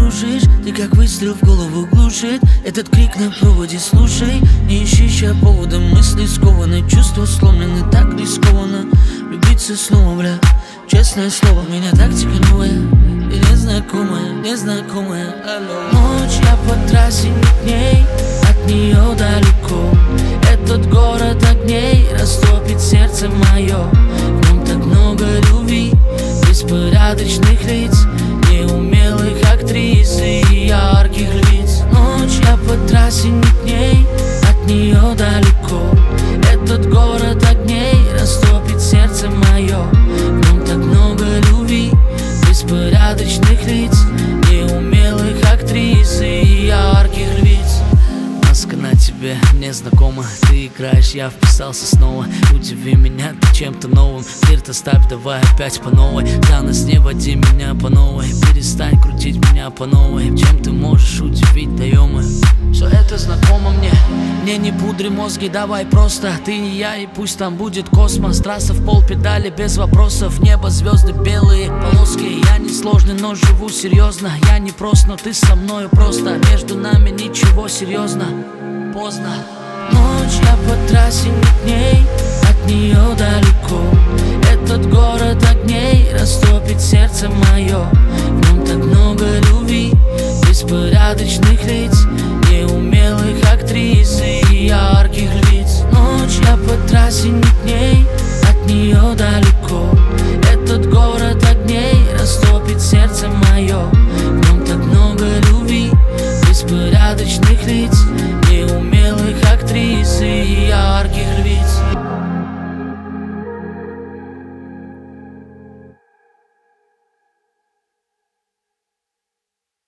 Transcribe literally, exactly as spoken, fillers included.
кружишь, ты как выстрел в голову глушит. Этот крик на проводе, слушай. Не ищи ща повода, мысли скованы, чувства сломлены, так рискованно влюбиться снова, бля, честное слово. Меня так тянуло, и незнакомая, незнакомая. Ночь, я по трассе, не к ней, от нее далеко. Этот город огней растопит сердце мое. В нем так много любви, беспорядочных лиц, неумелых актрис и ярких лиц. Ночь, я по трассе, не к ней, от нее далеко. Этот город огней растопит сердце мое. В нем так много любви, беспорядочных лиц, неумелых актрис и ярких лиц. Маска на тебе незнакома, ты играешь, я вписался снова. Удиви меня ты чем-то новым, флирт оставь, давай опять по новой. За нас не води меня по новой, перестань крутить меня по новой. Чем ты можешь удивить, даёмы? Все это знакомо мне, мне не пудри мозги, давай просто ты и я, и пусть там будет космос. Трасса в пол педали, без вопросов, небо, звезды, белые полоски. Я не сложный, но живу серьезно, я не прост, но ты со мною просто. Между нами ничего, серьезно, поздно. Ночь, я по трассе, не к ней, от нее далеко.